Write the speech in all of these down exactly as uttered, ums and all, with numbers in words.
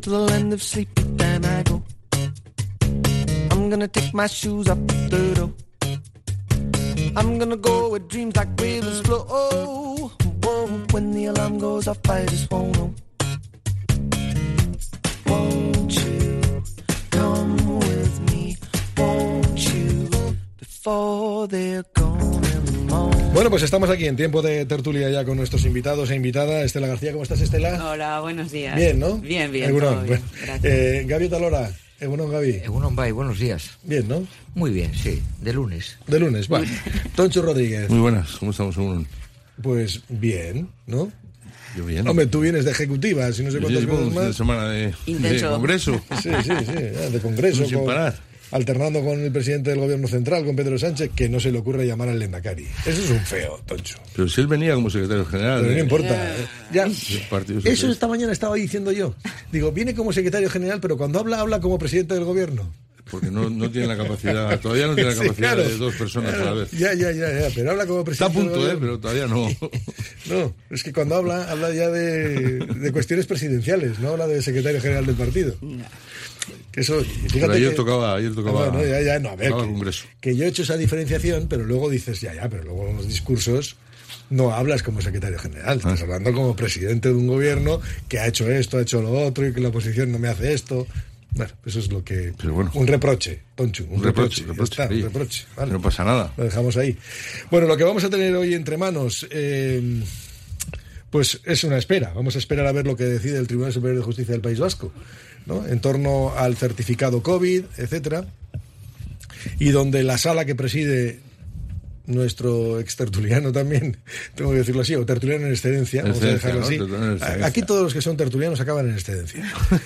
to the land of sleep, but then I go. I'm gonna take my shoes up the door. I'm gonna go where dreams like rivers flow. Oh, whoa, when the alarm goes off, I just won't know. Won't you come with me? Won't you before they're gone in the morning? Bueno, pues estamos aquí en tiempo de tertulia ya con nuestros invitados e invitada. Estela García, ¿cómo estás, Estela? Hola, buenos días. Bien, ¿no? Bien, bien. Egunon, todo bien. bueno. eh, Gaby Talora. Egunon, Gaby. Egunon, Bay, buenos días. Bien, ¿no? Muy bien, sí, de lunes. De lunes, vale. Toncho Rodríguez. Muy buenas, ¿cómo estamos, Egunon? Pues bien, ¿no? Yo bien. Hombre, tú vienes de ejecutivas y no sé cuántas cosas un más. de semana de, de congreso. Sí, sí, sí, de congreso. Sin con, parar. Alternando con el presidente del gobierno central, con Pedro Sánchez, que no se le ocurre llamar al Lendakari. Eso es un feo, Toncho. Pero si él venía como secretario general. Pero de, no importa. Ya, eso esta mañana estaba diciendo yo. Digo, viene como secretario general, pero cuando habla, habla como presidente del gobierno. Porque no, no tiene la capacidad, todavía no tiene la capacidad sí, claro, de dos personas claro, a la vez. Ya, ya, ya, ya, pero habla como presidente. Está a punto, eh, pero todavía no. No, es que cuando habla, habla ya de, de cuestiones presidenciales, no habla de secretario general del partido. Que eso, fíjate pero ayer que, tocaba, ayer tocaba. No, no, ya, ya, no, a ver, que, Congreso. que yo he hecho esa diferenciación, pero luego dices, ya, ya, pero luego en los discursos no hablas como secretario general, estás ah. hablando como presidente de un gobierno que ha hecho esto, ha hecho lo otro y que la oposición no me hace esto. Bueno, eso es lo que... Pero bueno, un reproche, Tonchu, un, un reproche, reproche, está, sí. un reproche. Vale. No pasa nada. Lo dejamos ahí. Bueno, lo que vamos a tener hoy entre manos, eh, pues es una espera. Vamos a esperar a ver lo que decide el Tribunal Superior de Justicia del País Vasco, ¿no? En torno al certificado COVID, etcétera, y donde la sala que preside nuestro extertuliano también, tengo que decirlo así, o tertuliano en excedencia, vamos a dejarlo así. ¿No? Aquí todos los que son tertulianos acaban en excedencia.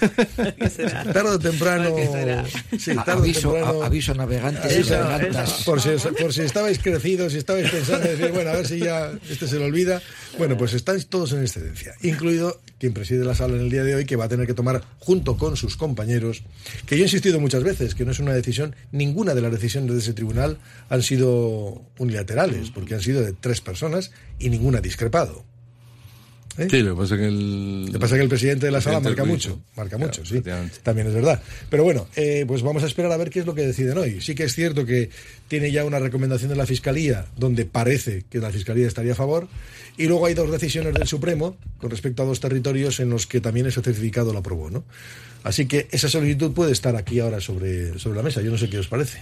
Tarde o temprano. Sí, tarde aviso, o temprano. A, aviso a navegantes aviso, y navegantas. Por si, por si estabais crecidos, si estabais pensando en decir, bueno, a ver si ya este se lo olvida. Bueno, pues estáis todos en excedencia, incluido quien preside la sala en el día de hoy, que va a tener que tomar junto con sus compañeros, que yo he insistido muchas veces, que no es una decisión, ninguna de las decisiones de ese tribunal han sido unilaterales, porque han sido de tres personas y ninguna ha discrepado. ¿Eh? Sí, lo que pasa es que el... Lo que pasa es que el presidente de la sala marca mucho, marca claro, mucho, sí, también es verdad. Pero bueno, eh, pues vamos a esperar a ver qué es lo que deciden hoy. Sí que es cierto que tiene ya una recomendación de la Fiscalía, donde parece que la Fiscalía estaría a favor, y luego hay dos decisiones del Supremo con respecto a dos territorios en los que también ese certificado lo aprobó, ¿no? Así que esa solicitud puede estar aquí ahora sobre, sobre la mesa. Yo no sé qué os parece.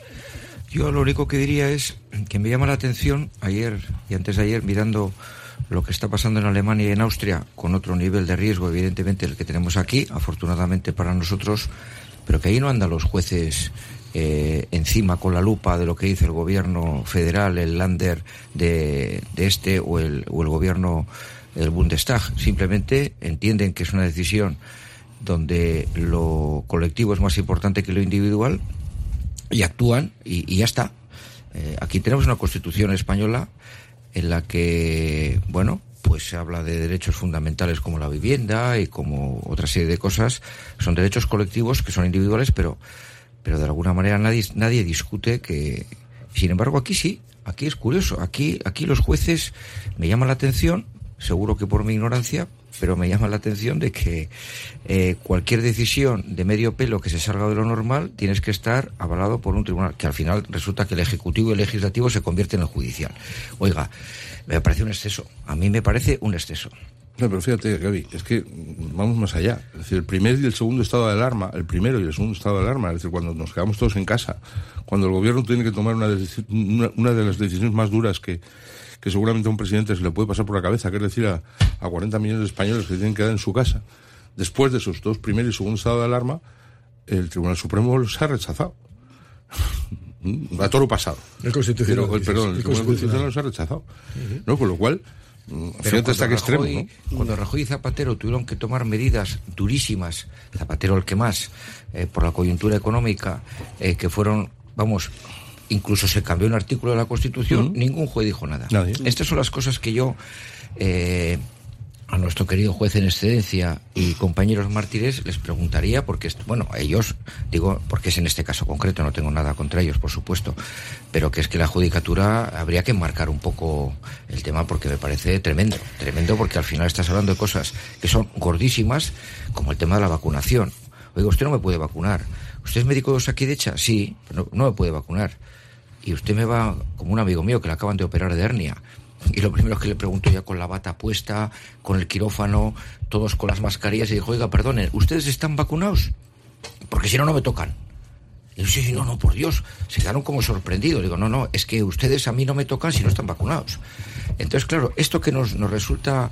Yo lo único que diría es que me llama la atención ayer y antes de ayer, mirando lo que está pasando en Alemania y en Austria, con otro nivel de riesgo, evidentemente, el que tenemos aquí, afortunadamente para nosotros, pero que ahí no andan los jueces eh, encima con la lupa de lo que dice el gobierno federal, el Länder de, de este o el, o el gobierno del Bundestag. Simplemente entienden que es una decisión donde lo colectivo es más importante que lo individual y actúan y, y ya está. Eh, aquí tenemos una Constitución española en la que, bueno, pues se habla de derechos fundamentales como la vivienda y como otra serie de cosas. Son derechos colectivos que son individuales, pero, pero de alguna manera nadie, nadie discute que... Sin embargo, aquí sí, aquí es curioso. Aquí, aquí los jueces, me llama la atención, seguro que por mi ignorancia, pero me llama la atención de que eh, cualquier decisión de medio pelo que se salga de lo normal tienes que estar avalado por un tribunal, que al final resulta que el Ejecutivo y el Legislativo se convierten en el Judicial. Oiga, me parece un exceso, a mí me parece un exceso. No, pero fíjate, Gaby, es que vamos más allá. Es decir, el primer y el segundo estado de alarma, el primero y el segundo estado de alarma, es decir, cuando nos quedamos todos en casa, cuando el gobierno tiene que tomar una, una, una de las decisiones más duras que que seguramente a un presidente se le puede pasar por la cabeza, que es decir, a, a cuarenta millones de españoles que tienen que quedar en su casa, después de esos dos primer y segundo estado de alarma, el Tribunal Supremo los ha rechazado. A toro pasado. El Constitucional. Pero, el, perdón, el, el Tribunal Constitucional los ha rechazado. Uh-huh. ¿No? Con lo cual, pero fíjate hasta qué extremo, ¿no? Cuando Rajoy y Zapatero tuvieron que tomar medidas durísimas, Zapatero el que más, eh, por la coyuntura económica, eh, que fueron, vamos... Incluso se cambió un artículo de la Constitución, uh-huh. Ningún juez dijo nada. Nadie. Estas son las cosas que yo, eh, a nuestro querido juez en excedencia y compañeros mártires les preguntaría, porque, bueno, a ellos, digo, porque es en este caso concreto, no tengo nada contra ellos, por supuesto, pero que es que la judicatura habría que marcar un poco el tema, porque me parece tremendo, tremendo, porque al final estás hablando de cosas que son gordísimas, como el tema de la vacunación. Oiga, usted no me puede vacunar. ¿Usted es médico de Osakidetza? Sí, no, no me puede vacunar. Y usted me va, como un amigo mío que le acaban de operar de hernia, y lo primero que le pregunto, ya con la bata puesta, con el quirófano, todos con las mascarillas, y dijo, oiga, perdonen, ¿ustedes están vacunados? Porque si no, no me tocan. Y yo, sí, sí, no, no, por Dios, se quedaron como sorprendidos. Digo, no, no, es que ustedes a mí no me tocan si no están vacunados. Entonces, claro, esto que nos, nos resulta,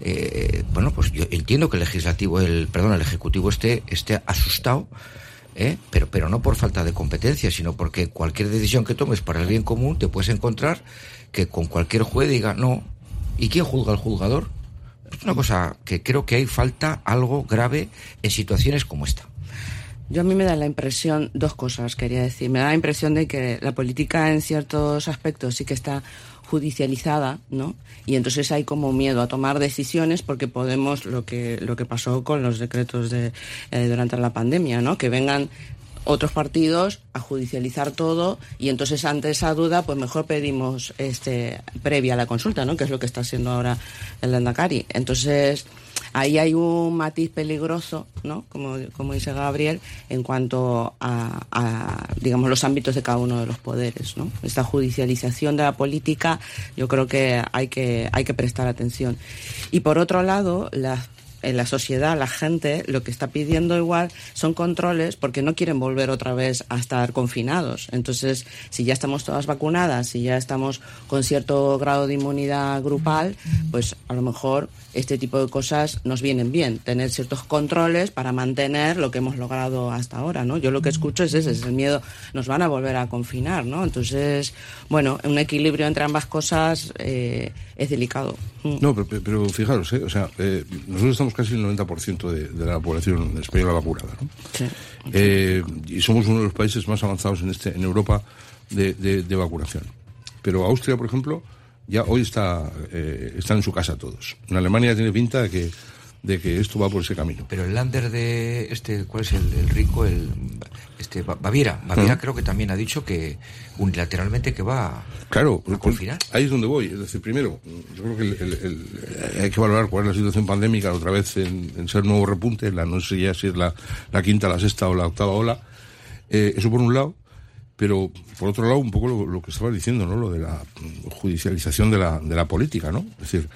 eh, bueno, pues yo entiendo que el legislativo, el, perdón, el ejecutivo esté, esté asustado, ¿eh? pero, pero no por falta de competencia, sino porque cualquier decisión que tomes para el bien común te puedes encontrar que con cualquier juez diga no. ¿Y quién juzga al juzgador? Es una cosa que creo que hay falta algo grave en situaciones como esta. Yo a mí me da la impresión, dos cosas quería decir, me da la impresión de que la política en ciertos aspectos sí que está judicializada, ¿no? Y entonces hay como miedo a tomar decisiones porque podemos, lo que lo que pasó con los decretos de eh, durante la pandemia, ¿no? Que vengan otros partidos a judicializar todo y entonces ante esa duda pues mejor pedimos este previa a la consulta, ¿no? Que es lo que está haciendo ahora el Lehendakari. Entonces ahí hay un matiz peligroso, ¿no? Como, como dice Gabriel, en cuanto a, a, digamos, los ámbitos de cada uno de los poderes, ¿no? Esta judicialización de la política, yo creo que hay que, hay que prestar atención. Y por otro lado, las en la sociedad, la gente lo que está pidiendo igual son controles porque no quieren volver otra vez a estar confinados. Entonces, si ya estamos todas vacunadas, si ya estamos con cierto grado de inmunidad grupal, pues a lo mejor este tipo de cosas nos vienen bien, tener ciertos controles para mantener lo que hemos logrado hasta ahora, ¿no? Yo lo que escucho es ese, es el miedo, nos van a volver a confinar, ¿no? Entonces, bueno, un equilibrio entre ambas cosas eh, es delicado. No, pero, pero fijaros, ¿eh? O sea, eh, nosotros estamos casi el noventa por ciento de, de la población española vacunada, ¿no? Sí. Eh, y somos uno de los países más avanzados en este en Europa de, de, de vacunación. Pero Austria, por ejemplo, ya hoy está eh, están en su casa todos. En Alemania tiene pinta de que de que esto va por ese camino. Pero el Länder de este, ¿cuál es el, el rico? El este Baviera, Baviera uh-huh. creo que también ha dicho que unilateralmente que va a, claro, a confinar. Ahí es donde voy. Es decir, primero, yo creo que el, el, el, hay que valorar cuál es la situación pandémica otra vez en, en ser nuevo repunte, la, no sé ya si es la, la quinta, la sexta o la octava ola. Eh, eso por un lado. Pero, por otro lado, un poco lo, lo que estabas diciendo, ¿no? Lo de la judicialización de la, de la política, ¿no? Es decir,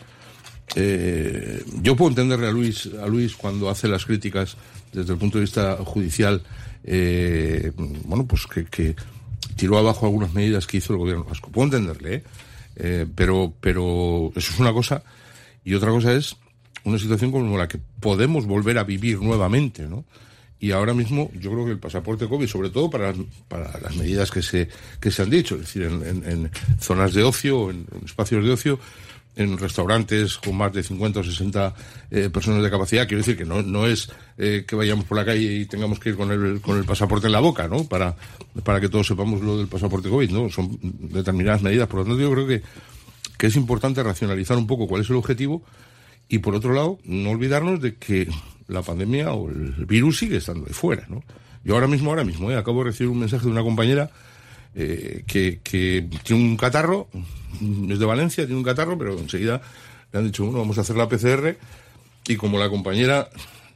eh, yo puedo entenderle a Luis, a Luis cuando hace las críticas desde el punto de vista judicial, eh, bueno, pues que, que tiró abajo algunas medidas que hizo el gobierno vasco. Puedo entenderle, ¿eh? Eh, pero, pero eso es una cosa, y otra cosa es una situación como la que podemos volver a vivir nuevamente, ¿no? Y ahora mismo yo creo que el pasaporte COVID, sobre todo para, para las medidas que se que se han dicho, es decir, en, en, en zonas de ocio, en, en espacios de ocio, en restaurantes con más de cincuenta o sesenta eh, personas de capacidad, quiero decir que no no es eh, que vayamos por la calle y tengamos que ir con el con el pasaporte en la boca, ¿no? Para para que todos sepamos lo del pasaporte COVID, ¿no? Son determinadas medidas. Por lo tanto, yo creo que que es importante racionalizar un poco cuál es el objetivo y, por otro lado, no olvidarnos de que la pandemia o el virus sigue estando ahí fuera, ¿no? Yo ahora mismo, ahora mismo, ¿eh? acabo de recibir un mensaje de una compañera eh, que, que tiene un catarro, es de Valencia, tiene un catarro, pero enseguida le han dicho, bueno, vamos a hacer la P C R, y como la compañera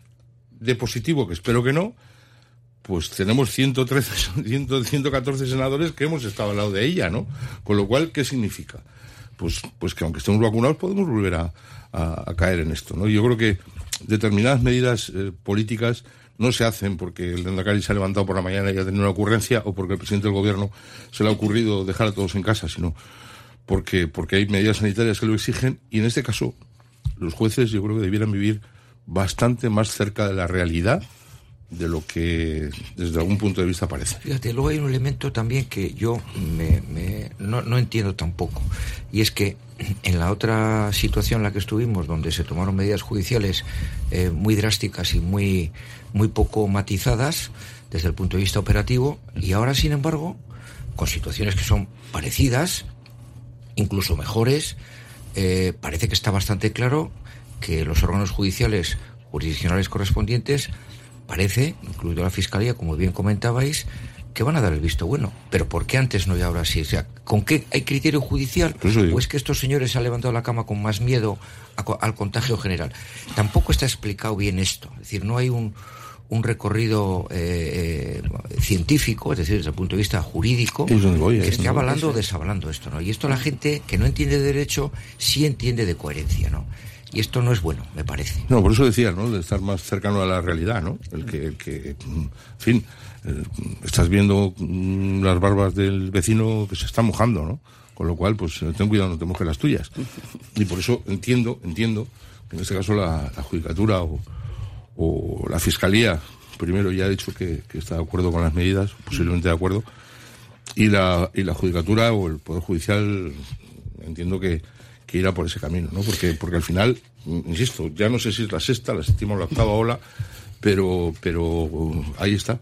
de positivo, que espero que no, pues tenemos ciento trece, ciento catorce senadores que hemos estado al lado de ella, ¿no? Con lo cual, ¿qué significa? Pues, pues que aunque estemos vacunados podemos volver a, a, a caer en esto, ¿no? Yo creo que determinadas medidas eh, políticas no se hacen porque el Lehendakari se ha levantado por la mañana y ha tenido una ocurrencia, o porque el presidente del gobierno se le ha ocurrido dejar a todos en casa, sino porque, porque hay medidas sanitarias que lo exigen, y en este caso los jueces yo creo que debieran vivir bastante más cerca de la realidad de lo que desde algún punto de vista parece. Fíjate, luego hay un elemento también que yo me, me, no, no entiendo tampoco, y es que en la otra situación en la que estuvimos, donde se tomaron medidas judiciales eh, muy drásticas y muy, muy poco matizadas desde el punto de vista operativo, y ahora, sin embargo, con situaciones que son parecidas, incluso mejores, eh, parece que está bastante claro que los órganos judiciales jurisdiccionales correspondientes parece, incluido la Fiscalía, como bien comentabais, que van a dar el visto bueno. Pero ¿por qué antes no y ahora sí? O sea, ¿con qué hay criterio judicial? ¿O es que estos señores se han levantado la cama con más miedo a, al contagio general? Tampoco está explicado bien esto. Es decir, no hay un, un recorrido eh, eh, científico, es decir, desde el punto de vista jurídico, voy, que esté avalando o desavalando esto, ¿no? Y esto la gente que no entiende de derecho sí entiende de coherencia, ¿no? Y esto no es bueno, me parece. No, por eso decía, ¿no? De estar más cercano a la realidad, ¿no? El que, el que en fin, eh, estás viendo mm, las barbas del vecino que se está mojando, ¿no? Con lo cual, pues ten cuidado, no te mojes las tuyas. Y por eso entiendo, entiendo que en este caso la, la Judicatura o, o la Fiscalía, primero ya ha dicho que, que está de acuerdo con las medidas, posiblemente de acuerdo, y la, y la Judicatura o el Poder Judicial, entiendo que que irá por ese camino, ¿no? Porque, porque al final, insisto, ya no sé si es la sexta, la séptima o la octava ola, pero, pero ahí está.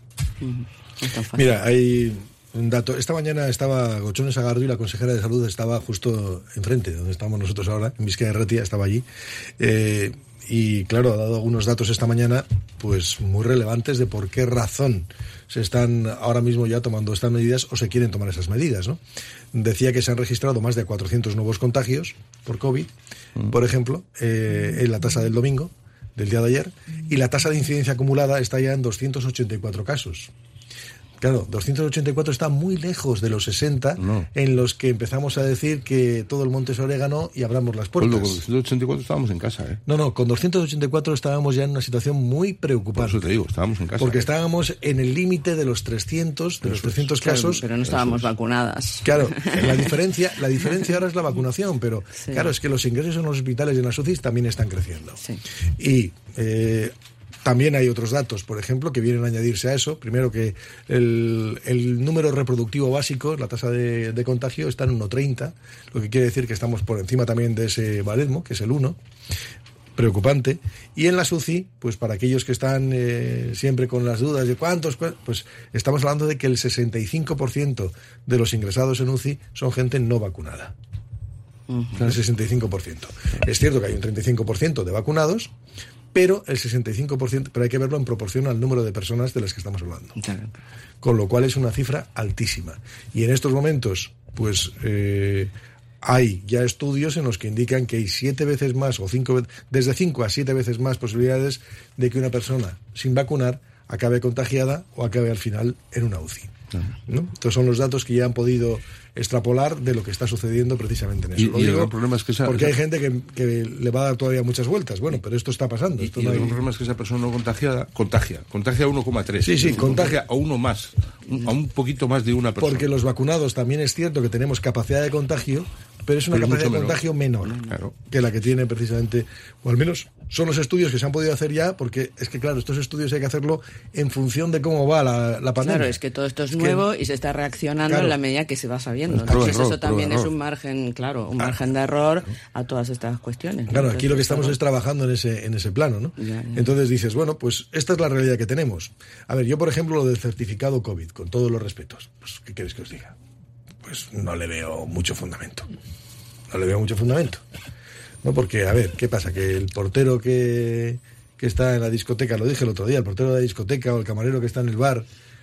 Mira, hay un dato. Esta mañana estaba Gochone Sagardo y la consejera de Salud estaba justo enfrente, donde estamos nosotros ahora, en Vizcaya de Ratia, estaba allí. Eh, y claro, ha dado algunos datos esta mañana, pues muy relevantes de por qué razón se están ahora mismo ya tomando estas medidas o se quieren tomar esas medidas, ¿no? Decía que se han registrado más de cuatrocientos nuevos contagios por COVID, mm. por ejemplo, eh, en la tasa del domingo, del día de ayer, y la tasa de incidencia acumulada está ya en doscientos ochenta y cuatro casos. Claro, doscientos ochenta y cuatro está muy lejos de los sesenta no. en los que empezamos a decir que todo el monte es orégano y abramos las puertas. Pues con doscientos ochenta y cuatro estábamos en casa, ¿eh? No, no, con doscientos ochenta y cuatro estábamos ya en una situación muy preocupante. Por eso te digo, estábamos en casa. Porque ¿eh? estábamos en el límite de los trescientos, de los trescientos claro, casos. Pero no estábamos vacunadas. Claro, la diferencia, la diferencia ahora es la vacunación, pero sí. claro, es que los ingresos en los hospitales y en las U C Is también están creciendo. Sí. Y... Eh, También hay otros datos, por ejemplo, que vienen a añadirse a eso. Primero que el, el número reproductivo básico, la tasa de, de contagio, está en uno coma treinta, lo que quiere decir que estamos por encima también de ese baresmo, que es el uno, preocupante. Y en las U C I, pues para aquellos que están eh, siempre con las dudas de cuántos, pues estamos hablando de que el sesenta y cinco por ciento de los ingresados en U C I son gente no vacunada. Uh-huh. El sesenta y cinco por ciento. Es cierto que hay un treinta y cinco por ciento de vacunados, pero el sesenta y cinco por ciento, pero hay que verlo en proporción al número de personas de las que estamos hablando. Claro. Con lo cual es una cifra altísima. Y en estos momentos, pues eh, hay ya estudios en los que indican que hay siete veces más, o cinco, desde cinco a siete veces más posibilidades de que una persona sin vacunar acabe contagiada o acabe al final en una U C I. ¿No? Estos son los datos que ya han podido extrapolar de lo que está sucediendo precisamente en eso. Y, lo y digo el problema es que esa, porque esa... hay gente que, que le va a dar todavía muchas vueltas. Bueno, pero esto está pasando. Esto y, no y hay... el problema es que esa persona no contagiada contagia, contagia a uno coma tres. Sí, sí, contagia a uno más, a un poquito más de una persona. Porque los vacunados también es cierto que tenemos capacidad de contagio, pero es una pero capacidad de contagio menor, menor claro. que la que tiene precisamente, o al menos son los estudios que se han podido hacer ya, porque es que claro, estos estudios hay que hacerlo en función de cómo va la, la pandemia. Claro, es que todo esto es, es nuevo que... y se está reaccionando claro. en la medida que se va sabiendo. Claro, Entonces error, eso también error. es un margen, claro, un margen de error a todas estas cuestiones. ¿no? Claro, Entonces, aquí lo que estamos error. es trabajando en ese, en ese plano, ¿no? Ya, ya. Entonces dices, bueno, pues esta es la realidad que tenemos. A ver, yo por ejemplo lo del certificado COVID, con todos los respetos, pues ¿qué queréis que os diga? Pues no le veo mucho fundamento. No le veo mucho fundamento. No, porque, a ver, ¿qué pasa? Que el portero que, que está en la discoteca, lo dije el otro día, el portero de la discoteca o el camarero que está en el bar,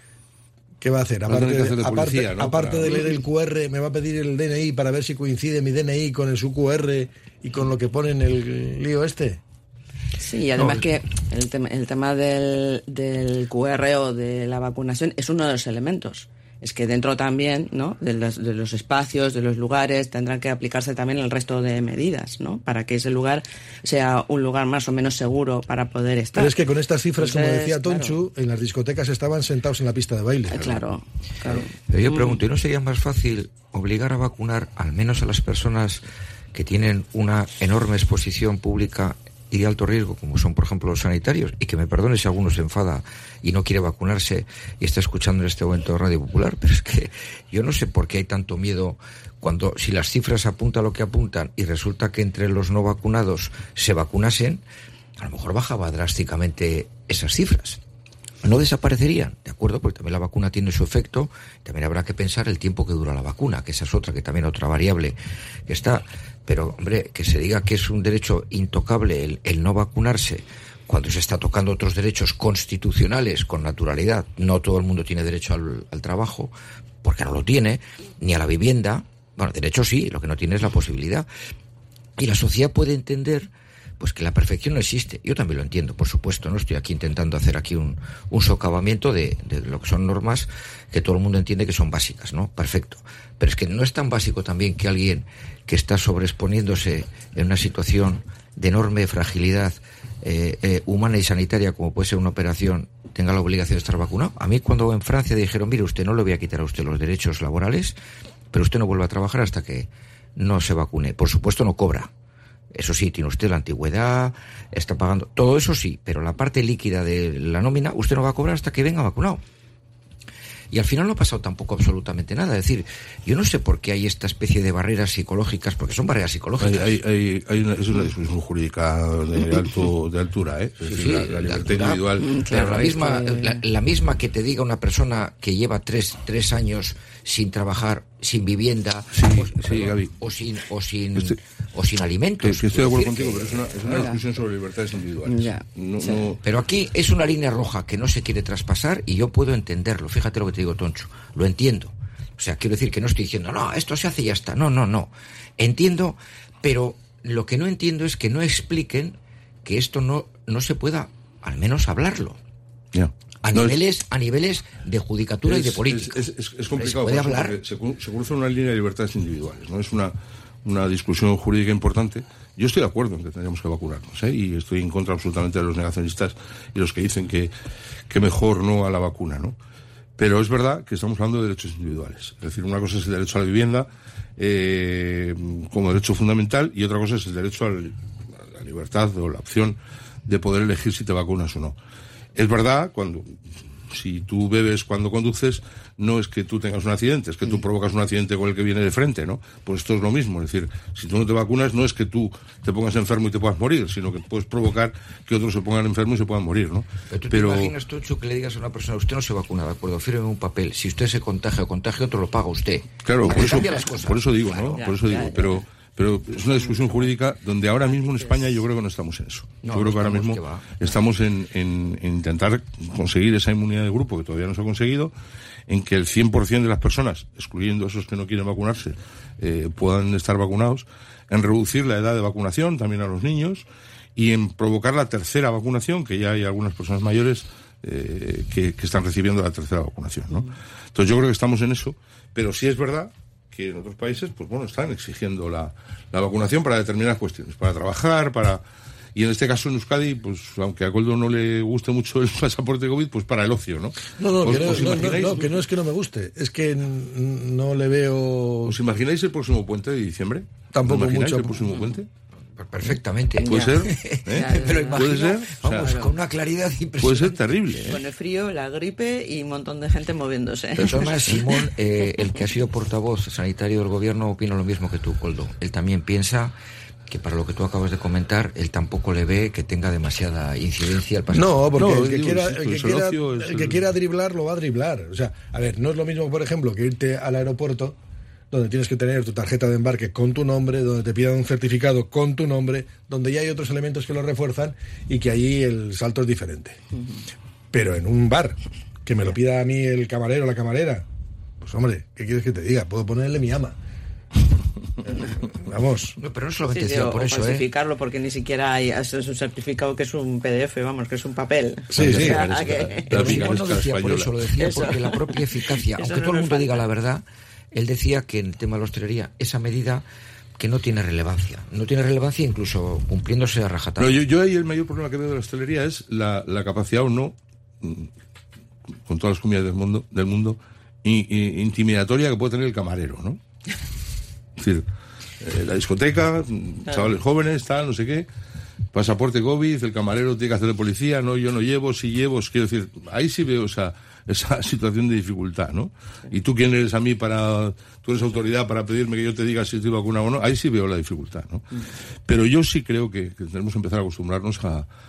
¿qué va a hacer? Aparte, de, de aparte, policía, ¿no? aparte para... de leer el cu erre, me va a pedir el de ene i para ver si coincide mi de ene i con el su cu erre y con lo que pone en el lío este. Sí, y además no, que el tema, el tema del, del cu erre o de la vacunación es uno de los elementos. Es que dentro también, ¿no?, de los, de los espacios, de los lugares, tendrán que aplicarse también el resto de medidas, ¿no?, para que ese lugar sea un lugar más o menos seguro para poder estar. Pero es que con estas cifras, Entonces, como decía Tonchu, claro. en las discotecas estaban sentados en la pista de baile. Eh, claro, claro. Pero yo pregunto, ¿y no sería más fácil obligar a vacunar al menos a las personas que tienen una enorme exposición pública y de alto riesgo, como son, por ejemplo, los sanitarios? Y que me perdone si alguno se enfada y no quiere vacunarse y está escuchando en este momento Radio Popular, pero es que yo no sé por qué hay tanto miedo cuando, si las cifras apuntan lo que apuntan y resulta que entre los no vacunados se vacunasen, a lo mejor bajaba drásticamente esas cifras. no desaparecerían, ¿de acuerdo? Porque también la vacuna tiene su efecto, también habrá que pensar el tiempo que dura la vacuna, que esa es otra, que también otra variable que está. Pero, hombre, que se diga que es un derecho intocable el, el no vacunarse, cuando se está tocando otros derechos constitucionales con naturalidad. No todo el mundo tiene derecho al, al trabajo, porque no lo tiene, ni a la vivienda. Bueno, derecho sí, lo que no tiene es la posibilidad. Y la sociedad puede entender pues que la perfección no existe. Yo también lo entiendo, por supuesto, no estoy aquí intentando hacer aquí un, un socavamiento de, de lo que son normas que todo el mundo entiende que son básicas, ¿no? Perfecto. Pero es que no es tan básico también que alguien que está sobreexponiéndose en una situación de enorme fragilidad eh, eh, humana y sanitaria, como puede ser una operación, tenga la obligación de estar vacunado. A mí cuando en Francia dijeron, mire, usted no le voy a quitar a usted los derechos laborales, pero usted no vuelve a trabajar hasta que no se vacune. Por supuesto no cobra. Eso sí, tiene usted la antigüedad, está pagando, todo eso sí, pero la parte líquida de la nómina usted no va a cobrar hasta que venga vacunado. Y al final no ha pasado tampoco absolutamente nada. Es decir, yo no sé por qué hay esta especie de barreras psicológicas, porque son barreras psicológicas. Hay, hay, hay, hay una, es una discusión jurídica de, alto, de altura, ¿eh? Es sí, decir, sí, la, la libertad altura, individual. Claro, la misma, la, la misma que te diga una persona que lleva tres, tres años sin trabajar, sin vivienda, sí, o, sí, perdón, Gaby. o sin, o sin, Estoy, o sin alimentos. Que, que estoy de acuerdo contigo, que, pero es una, es una discusión sobre libertades individuales. Ya, no, sí. no... Pero aquí es una línea roja que no se quiere traspasar y yo puedo entenderlo. Fíjate lo que te digo, Toncho. Lo entiendo. O sea, quiero decir que no estoy diciendo, no, esto se hace y ya está. No, no, no. Entiendo, pero lo que no entiendo es que no expliquen que esto no, no se pueda, al menos, hablarlo. Yeah. A no, niveles es, a niveles de judicatura es, y de política. Es, es, es, es complicado. ¿Se puede hablar? Se, se cruza una línea de libertades individuales, ¿no? Es una, una discusión jurídica importante. Yo estoy de acuerdo en que tendríamos que vacunarnos, ¿eh? Y estoy en contra absolutamente de los negacionistas y los que dicen que, que mejor no a la vacuna, ¿no? Pero es verdad que estamos hablando de derechos individuales. Es decir, una cosa es el derecho a la vivienda eh, como derecho fundamental y otra cosa es el derecho a la libertad o la opción de poder elegir si te vacunas o no. Es verdad, cuando si tú bebes cuando conduces, no es que tú tengas un accidente, es que tú provocas un accidente con el que viene de frente, ¿no? Pues esto es lo mismo, es decir, si tú no te vacunas, no es que tú te pongas enfermo y te puedas morir, sino que puedes provocar que otros se pongan enfermos y se puedan morir, ¿no? Pero tú Pero... te imaginas, Toncho, que le digas a una persona, usted no se vacuna, ¿de acuerdo? Fírmeme un papel, si usted se contagia o contagia otro, lo paga usted. Claro, por eso, las cosas. por eso digo, ¿no? Ya, por eso ya, digo, ya. pero... Pero es una discusión jurídica donde ahora mismo en España yo creo que no estamos en eso. No, yo creo no que ahora estamos, mismo que va. estamos en, en, en intentar conseguir esa inmunidad de grupo que todavía no se ha conseguido, en que el cien por ciento de las personas, excluyendo esos que no quieren vacunarse, eh, puedan estar vacunados, en reducir la edad de vacunación también a los niños y en provocar la tercera vacunación, que ya hay algunas personas mayores eh, que, que están recibiendo la tercera vacunación, ¿no? Entonces yo creo que estamos en eso, pero sí es verdad que en otros países, pues bueno, están exigiendo la, la vacunación para determinadas cuestiones, para trabajar, para... Y en este caso en Euskadi, pues aunque a Coldo no le guste mucho el pasaporte COVID, pues para el ocio, ¿no? No, no, ¿Os, que no, os no, imagináis, no, no, que no es que no me guste, es que n- no le veo... ¿Os imagináis el próximo puente de diciembre? Tampoco ¿Os imagináis mucho. el próximo puente? Perfectamente. ¿Puede Ya. ser? Ya, ¿Eh? ya, ya. Me lo imagino, ¿Puede ser? O sea, vamos, con una claridad impresionante. Puede ser terrible, ¿eh? Con el frío, la gripe y un montón de gente moviéndose. De todas maneras, Simón, eh, el que ha sido portavoz sanitario del gobierno, opina lo mismo que tú, Coldo. Él también piensa que para lo que tú acabas de comentar, él tampoco le ve que tenga demasiada incidencia el pasaporte. No, porque No, el, que digo, quiera, sí, el, que pues el quiera, ocio es el que el- quiera driblar lo va a driblar. O sea, a ver, no es lo mismo, por ejemplo, que irte al aeropuerto donde tienes que tener tu tarjeta de embarque con tu nombre, donde te pidan un certificado con tu nombre, donde ya hay otros elementos que lo refuerzan y que allí el salto es diferente. Pero en un bar, que me lo pida a mí el camarero o la camarera, pues hombre, ¿qué quieres que te diga? Puedo ponerle mi ama. Vamos. No, pero no Sí, solamente sí, decía o, por o eso, ¿eh? falsificarlo porque ni siquiera hay es un certificado que es un P D F, vamos, que es un papel. Sí, sí. O sea, Parece- que- Pero La Simón no picaresca decía por española. eso, lo decía Eso. porque la propia eficacia, Eso aunque no todo el nos mundo diga falta. la verdad, él decía que en el tema de la hostelería, esa medida que no tiene relevancia, no tiene relevancia incluso cumpliéndose a rajatabla. No, yo, yo ahí el mayor problema que veo de la hostelería es la, la capacidad o no, mm, con todas las comidas del mundo, del mundo i- i- intimidatoria que puede tener el camarero, ¿no? Es decir, eh, la discoteca, mm, chavales jóvenes, tal, no sé qué, pasaporte COVID, el camarero tiene que hacer de policía, no, yo no llevo, si llevo, quiero decir, ahí sí veo esa, esa situación de dificultad, ¿no? Y tú quién eres a mí para, tú eres autoridad para pedirme que yo te diga si estoy vacunado o no, ahí sí veo la dificultad, ¿no? Pero yo sí creo que, que tenemos que empezar a acostumbrarnos a,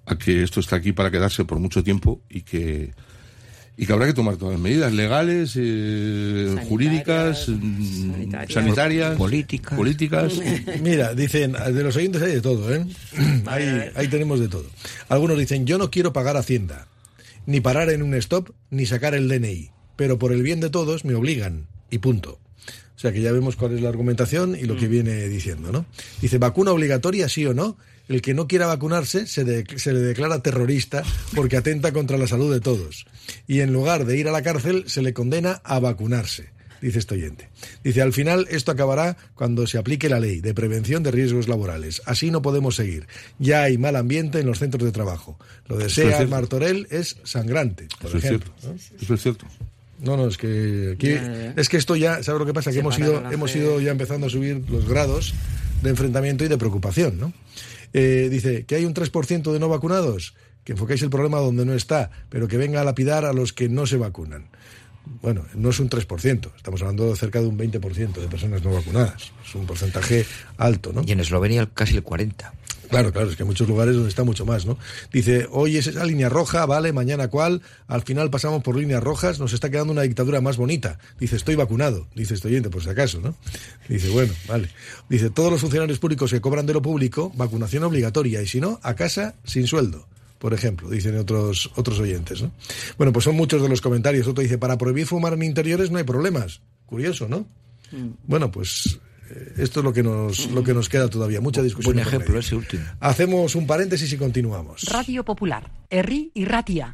a que esto está aquí para quedarse por mucho tiempo y que y que habrá que tomar todas las medidas legales, eh, sanitarias, jurídicas, sanitarias, sanitarias políticas. políticas. Mira, dicen, de los oyentes hay de todo, ¿eh? Ahí, ahí tenemos de todo. Algunos dicen, yo no quiero pagar Hacienda, ni parar en un stop, ni sacar el D N I, pero por el bien de todos me obligan, y punto. O sea que ya vemos cuál es la argumentación y lo que viene diciendo, ¿no? Dice, ¿vacuna obligatoria, sí o no? El que no quiera vacunarse se, de, se le declara terrorista porque atenta contra la salud de todos. Y en lugar de ir a la cárcel, se le condena a vacunarse, dice este oyente. Dice, al final esto acabará cuando se aplique la ley de prevención de riesgos laborales. Así no podemos seguir. Ya hay mal ambiente en los centros de trabajo. Lo de SEA Martorell es sangrante, por Eso ejemplo. Es cierto. ¿No? Eso es cierto. No, no, es que aquí, ya, ya. es que esto ya, ¿sabes lo que pasa? Que hemos ido, hemos ido ya empezando a subir los grados de enfrentamiento y de preocupación, ¿no? Eh, dice que hay un tres por ciento de no vacunados, que enfocáis el problema donde no está, pero que venga a lapidar a los que no se vacunan. Bueno, no es un tres por ciento, estamos hablando de cerca de un veinte por ciento de personas no vacunadas. Es un porcentaje alto, ¿no? Y en Eslovenia casi el cuarenta por ciento. Claro, claro, es que hay muchos lugares donde está mucho más, ¿no? Dice, hoy es esa línea roja, vale, mañana cuál, al final pasamos por líneas rojas, nos está quedando una dictadura más bonita. Dice, estoy vacunado, dice este oyente, por si acaso, ¿no? Dice, bueno, vale. Dice, todos los funcionarios públicos que cobran de lo público, vacunación obligatoria, y si no, a casa sin sueldo, por ejemplo, dicen otros otros oyentes, ¿no? Bueno, pues son muchos de los comentarios. Otro dice, para prohibir fumar en interiores no hay problemas. Curioso, ¿no? Mm. Bueno, pues esto es lo que nos lo que nos queda todavía, mucha discusión. Buen ejemplo ese último. Hacemos un paréntesis y continuamos. Radio Popular, Herri y Ratia.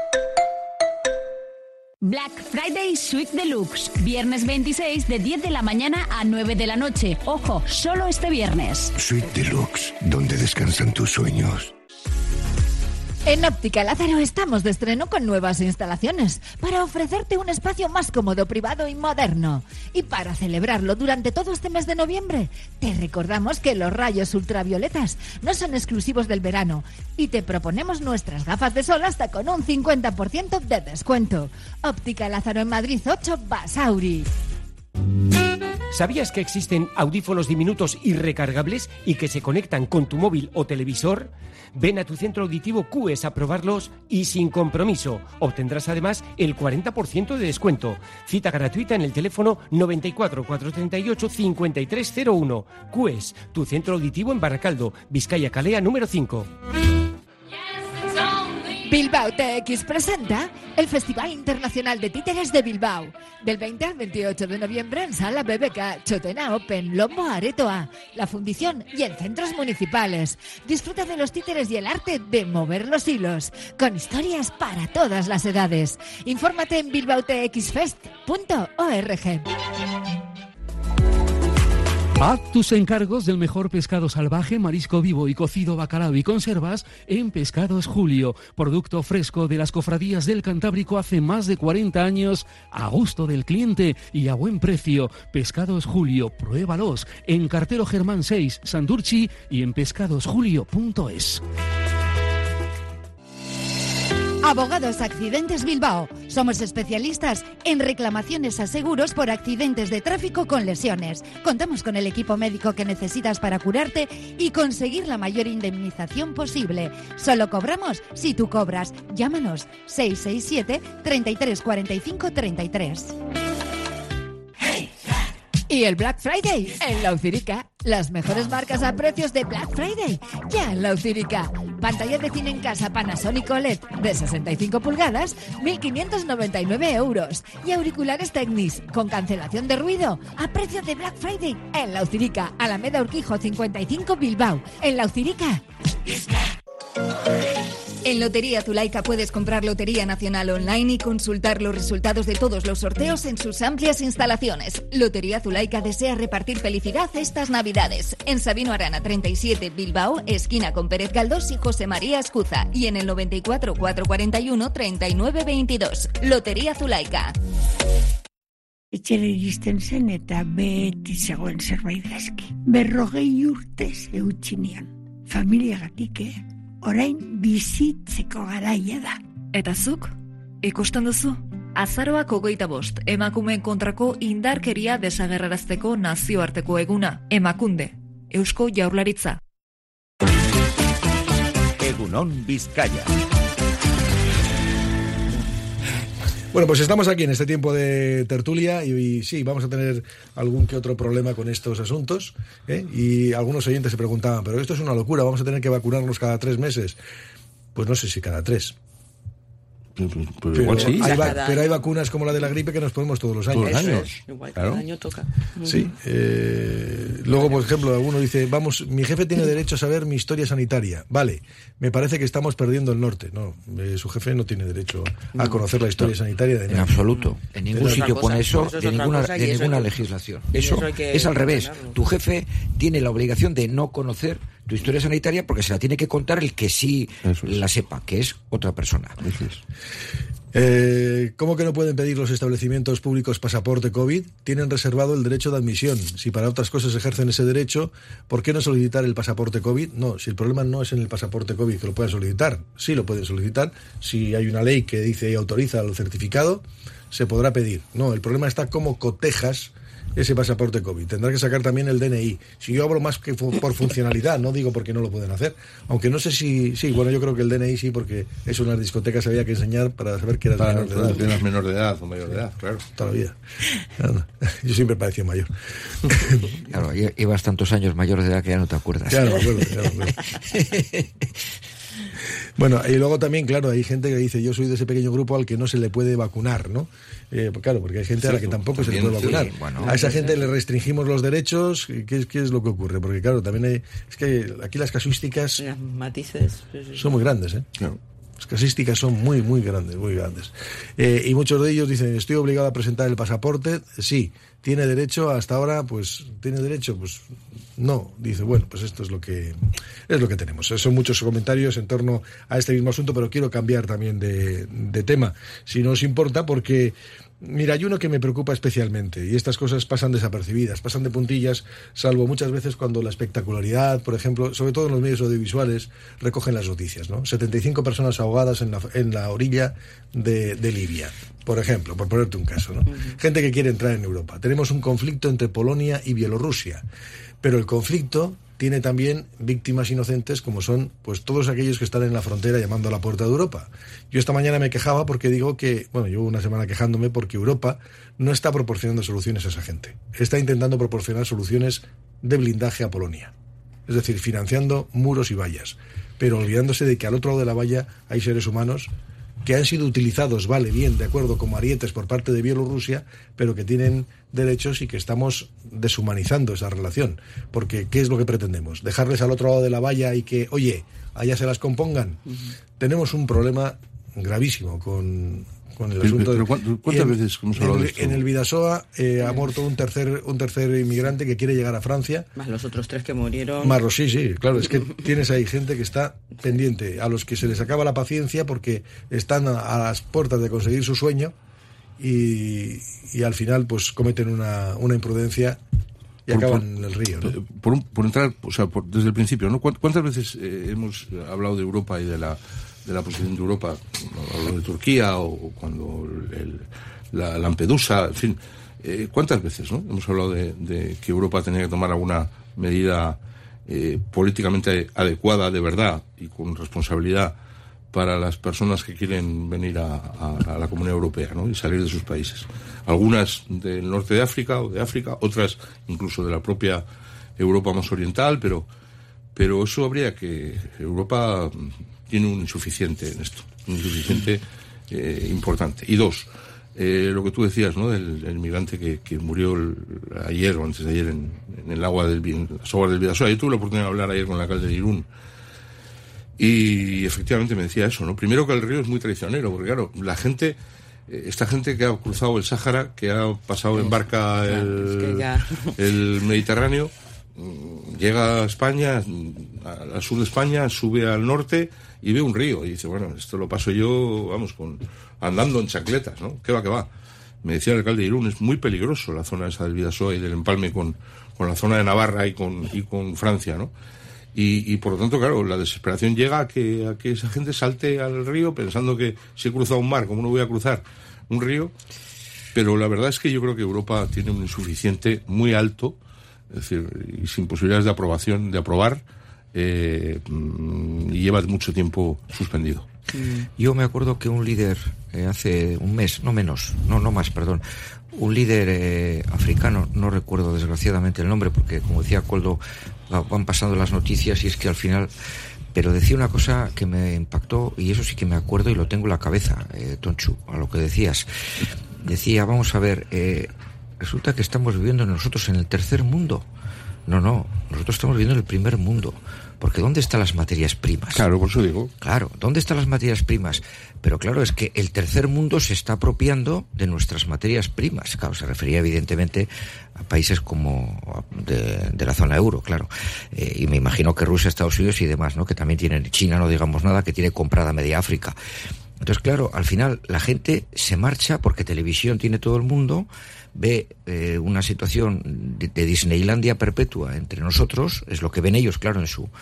Black Friday Suite Deluxe, viernes veintiséis de diez de la mañana a nueve de la noche. Ojo, solo este viernes. Suite Deluxe, donde descansan tus sueños. En Óptica Lázaro estamos de estreno con nuevas instalaciones para ofrecerte un espacio más cómodo, privado y moderno. Y para celebrarlo durante todo este mes de noviembre, te recordamos que los rayos ultravioletas no son exclusivos del verano y te proponemos nuestras gafas de sol hasta con un cincuenta por ciento de descuento. Óptica Lázaro en Madrid ocho, Basauri. ¿Sabías que existen audífonos diminutos y recargables y que se conectan con tu móvil o televisor? Ven a tu centro auditivo Q E S a probarlos y sin compromiso. Obtendrás además el cuarenta por ciento de descuento. Cita gratuita en el teléfono noventa y cuatro, cuatrocientos treinta y ocho, cincuenta y tres cero uno. Q E S, tu centro auditivo en Baracaldo, Vizcaya Calea número cinco. Bilbao T X presenta el Festival Internacional de Títeres de Bilbao. Del veinte al veintiocho de noviembre en Sala B B K, Chotena Open, Lombo Aretoa, La Fundición y en centros municipales. Disfruta de los títeres y el arte de mover los hilos, con historias para todas las edades. Infórmate en bilbao t x fest punto org. Haz tus encargos del mejor pescado salvaje, marisco vivo y cocido, bacalao y conservas en Pescados Julio. Producto fresco de las cofradías del Cantábrico hace más de cuarenta años, a gusto del cliente y a buen precio. Pescados Julio, pruébalos en Cartero Germán seis, Santurchi y en pescados julio punto es. Abogados Accidentes Bilbao. Somos especialistas en reclamaciones a seguros por accidentes de tráfico con lesiones. Contamos con el equipo médico que necesitas para curarte y conseguir la mayor indemnización posible. Solo cobramos si tú cobras. Llámanos seis seis siete, treinta y tres cuarenta y cinco, treinta y tres. Y el Black Friday en La Ucirica. Las mejores marcas a precios de Black Friday ya en La Ucirica. Pantalla de cine en casa Panasonic O L E D de sesenta y cinco pulgadas, mil quinientos noventa y nueve euros. Y auriculares Technics con cancelación de ruido a precio de Black Friday en La Ucirica. Alameda Urquijo cincuenta y cinco, Bilbao. En La Ucirica. En Lotería Zulaica puedes comprar Lotería Nacional online y consultar los resultados de todos los sorteos en sus amplias instalaciones. Lotería Zulaica desea repartir felicidad estas Navidades. En Sabino Arana treinta y siete, Bilbao, esquina con Pérez Galdós y José María Escuza. Y en el noventa y cuatro, cuatrocientos cuarenta y uno, treinta y nueve veintidós. Lotería Zulaica. Etxera iristen zen eta beti zegoen zerbait gaizki. Berrogei urtez eutxinean. Familiagatik, eh? Orain bizitzeko garaia da. Eta zuk? Ikusten duzu? Azaroak hogeita bost, emakumeen kontrako indarkeria desagerrarazteko nazioarteko eguna. Emakunde, Eusko Jaurlaritza. Egunon Vizcaya. Bueno, pues estamos aquí en este tiempo de tertulia y, y sí, vamos a tener algún que otro problema con estos asuntos, ¿eh? Y algunos oyentes se preguntaban, pero esto es una locura, vamos a tener que vacunarnos cada tres meses. Pues no sé si cada tres. Pues, pues, pero, igual sí. hay va- pero hay vacunas como la de la gripe que nos ponemos todos los años. Todos los años. Igual Claro. cada año toca. Sí. Eh, luego, por ejemplo, alguno dice, vamos, mi jefe tiene derecho a saber mi historia sanitaria. Vale, me parece que estamos perdiendo el norte. No, eh, su jefe no tiene derecho a conocer la historia No, sanitaria de en nadie. absoluto. En ningún Es sitio otra pone cosa. eso, Eso es de otra ninguna, cosa y de eso ninguna hay que- legislación. y Eso eso hay que es al revés. condenarlo. Tu jefe tiene la obligación de no conocer tu historia sanitaria porque se la tiene que contar el que sí la sepa, que es otra persona. Eh, ¿Cómo que no pueden pedir los establecimientos públicos pasaporte COVID? Tienen reservado el derecho de admisión. Si para otras cosas ejercen ese derecho, ¿por qué no solicitar el pasaporte COVID? No, si el problema no es en el pasaporte COVID que lo puedan solicitar, sí lo pueden solicitar. Si hay una ley que dice y autoriza el certificado, se podrá pedir. No, el problema está cómo cotejas ese pasaporte COVID. Tendrá que sacar también el D N I. Si yo hablo más que fu- por funcionalidad, no digo porque no lo pueden hacer. Aunque no sé si... Sí, bueno, yo creo que el D N I sí, porque eso en las discotecas había que enseñar para saber que eras Para menor de edad. que eras menor de edad o mayor de edad, claro. Toda la vida. Nada. Yo siempre parecía mayor. Claro, lle- llevas tantos años mayor de edad que ya no te acuerdas. Ya no me acuerdo, ya no me acuerdo. Bueno, y luego también, claro, hay gente que dice, yo soy de ese pequeño grupo al que no se le puede vacunar, ¿no? Eh, pues claro, porque hay gente a la que tampoco se le puede También, vacunar. sí, bueno. A esa gente le restringimos los derechos. ¿Qué, es- qué es lo que ocurre? Porque claro, también hay... Es que aquí las casuísticas Las matices. sí, sí. son muy grandes, ¿eh? Las casísticas son muy, muy grandes, muy grandes. Eh, y muchos de ellos dicen, estoy obligado a presentar el pasaporte. Sí, tiene derecho hasta ahora, pues, ¿tiene derecho? Pues no. Dice, bueno, pues esto es lo que es lo que tenemos. Son muchos comentarios en torno a este mismo asunto, pero quiero cambiar también de, de tema, si no os importa, porque... Mira, hay uno que me preocupa especialmente y estas cosas pasan desapercibidas, pasan de puntillas, salvo muchas veces cuando la espectacularidad, por ejemplo, sobre todo en los medios audiovisuales, recogen las noticias, ¿no? setenta y cinco personas ahogadas en la, en la orilla de, de Libia, por ejemplo, por ponerte un caso, ¿no? Gente que quiere entrar en Europa. Tenemos un conflicto entre Polonia y Bielorrusia, pero el conflicto tiene también víctimas inocentes como son pues todos aquellos que están en la frontera llamando a la puerta de Europa. Yo esta mañana me quejaba porque digo que, bueno, llevo una semana quejándome porque Europa no está proporcionando soluciones a esa gente. Está intentando proporcionar soluciones de blindaje a Polonia. Es decir, financiando muros y vallas, pero olvidándose de que al otro lado de la valla hay seres humanos que han sido utilizados, vale, bien, de acuerdo, como arietes por parte de Bielorrusia, pero que tienen derechos y que estamos deshumanizando esa relación. Porque, ¿qué es lo que pretendemos? ¿Dejarles al otro lado de la valla y que, oye, allá se las compongan? Uh-huh. Tenemos un problema gravísimo con, con el pero, asunto... Pero, de, ¿Cuántas, cuántas en, veces hemos hablado en, de esto? En el Bidasoa eh, ha muerto un tercer, un tercer inmigrante que quiere llegar a Francia. Más los otros tres que murieron. Más los, sí, sí, claro, es que tienes ahí gente que está pendiente, a los que se les acaba la paciencia porque están a, a las puertas de conseguir su sueño y, y al final pues cometen una, una imprudencia y por, acaban por, en el río, ¿no? Por, por entrar, o sea, por, desde el principio, ¿no? ¿Cuántas veces eh, hemos hablado de Europa y de la de la posición de Europa, hablo de Turquía o cuando el, la Lampedusa, en fin, eh, ¿cuántas veces, no? Hemos hablado de, de que Europa tenía que tomar alguna medida eh, políticamente adecuada, de verdad, y con responsabilidad para las personas que quieren venir a, a, a la Comunidad Europea, ¿no? Y salir de sus países. Algunas del norte de África o de África, otras incluso de la propia Europa más oriental, pero, pero eso habría que... Europa tiene un insuficiente en esto, un insuficiente eh, importante. Y dos, eh, lo que tú decías, ¿no? Del el migrante que, que murió el, ayer o antes de ayer en, en el agua del, en las aguas del Bidasoa. Yo tuve la oportunidad de hablar ayer con el alcalde de Irún y efectivamente me decía eso, ¿no? Primero que el río es muy traicionero, porque claro, la gente, eh, esta gente que ha cruzado el Sáhara, que ha pasado en barca el, es que ya... el Mediterráneo, llega a España, al sur de España, sube al norte y ve un río y dice, bueno, esto lo paso yo, vamos, con andando en chancletas, ¿no? ¿Qué va, qué va? Me decía el alcalde de Irún, es muy peligroso la zona esa del Bidasoa y del empalme con, con la zona de Navarra y con, y con Francia, ¿no? Y, y por lo tanto, claro, la desesperación llega a que, a que esa gente salte al río pensando que si he cruzado un mar, ¿cómo no voy a cruzar un río? Pero la verdad es que yo creo que Europa tiene un insuficiente muy alto, es decir, y sin posibilidades de aprobación, de aprobar eh, y lleva mucho tiempo suspendido. Yo me acuerdo que un líder eh, hace un mes, no menos, no, no más, perdón, un líder eh, africano, no recuerdo desgraciadamente el nombre, porque como decía Coldo, van pasando las noticias y es que al final, pero decía una cosa que me impactó y eso sí que me acuerdo y lo tengo en la cabeza, eh, Tonchu, a lo que decías. Decía, vamos a ver, eh, resulta que estamos viviendo nosotros en el tercer mundo. No, no, nosotros estamos viviendo en el primer mundo. Porque ¿dónde están las materias primas? Claro, por eso digo. Claro, ¿dónde están las materias primas? Pero claro, es que el tercer mundo se está apropiando de nuestras materias primas. Claro, se refería evidentemente a países como de, de la zona euro, claro. Eh, y me imagino que Rusia, Estados Unidos y demás, ¿no? Que también tienen, China, no digamos nada, que tiene comprada media África. Entonces, claro, al final la gente se marcha porque televisión tiene todo el mundo, ve eh, una situación de, de Disneylandia perpetua entre nosotros, es lo que ven ellos, claro, en su...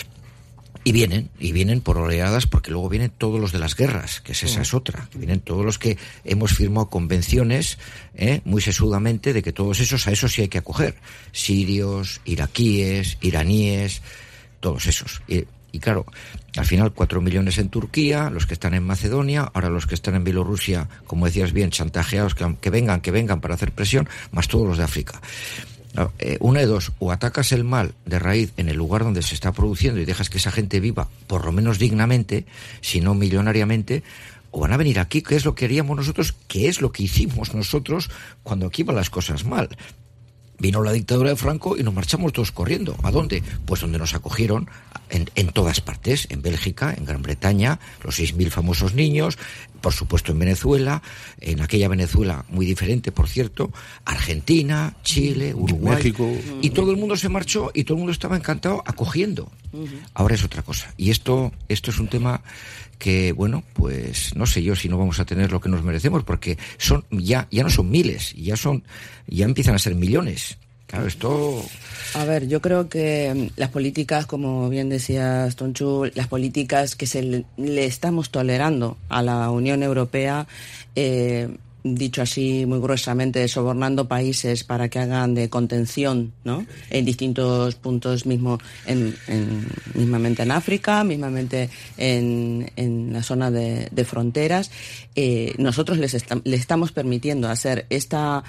Y vienen, y vienen por oleadas, porque luego vienen todos los de las guerras, que esa es otra, que vienen todos los que hemos firmado convenciones, eh, muy sesudamente, de que todos esos, a esos sí hay que acoger. Sirios, iraquíes, iraníes, todos esos. Y, y claro, al final cuatro millones en Turquía, los que están en Macedonia, ahora los que están en Bielorrusia, como decías bien, chantajeados, que, que vengan, que vengan para hacer presión, más todos los de África. Eh, una de dos, o atacas el mal de raíz en el lugar donde se está produciendo y dejas que esa gente viva por lo menos dignamente, si no millonariamente, o van a venir aquí, que es lo que haríamos nosotros, que es lo que hicimos nosotros cuando aquí iban las cosas mal. Vino la dictadura de Franco y nos marchamos todos corriendo. ¿A dónde? Pues donde nos acogieron en, en todas partes, en Bélgica, en Gran Bretaña, los seis mil famosos niños, por supuesto en Venezuela, en aquella Venezuela muy diferente, por cierto, Argentina, Chile, Uruguay, México. Y todo el mundo se marchó y todo el mundo estaba encantado acogiendo. Ahora es otra cosa. Y esto, esto es un tema que, bueno, pues no sé yo si no vamos a tener lo que nos merecemos, porque son ya ya no son miles, ya son ya empiezan a ser millones. Claro, esto... A ver, yo creo que las políticas, como bien decías, Tonchu, las políticas que se le, le estamos tolerando a la Unión Europea, eh, dicho así muy gruesamente, sobornando países para que hagan de contención, ¿no? En distintos puntos, mismo en, en, mismamente en África, mismamente en, en la zona de, de fronteras. Eh, nosotros les, está, les estamos permitiendo hacer esta...